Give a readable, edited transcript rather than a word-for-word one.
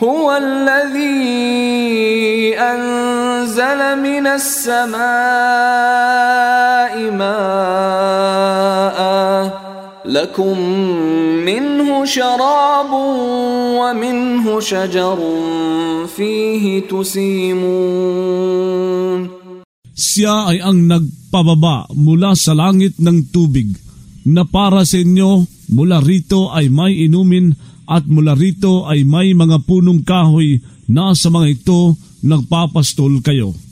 هو الذي أنزل من السماء ماء لكم منه شراب ومنه شجر فيه تسيمون. Siya ay ang nagpababa mula sa langit ng tubig na para sa inyo mula rito ay may inumin at mula rito ay may mga punong kahoy na sa mga ito nagpapastol kayo.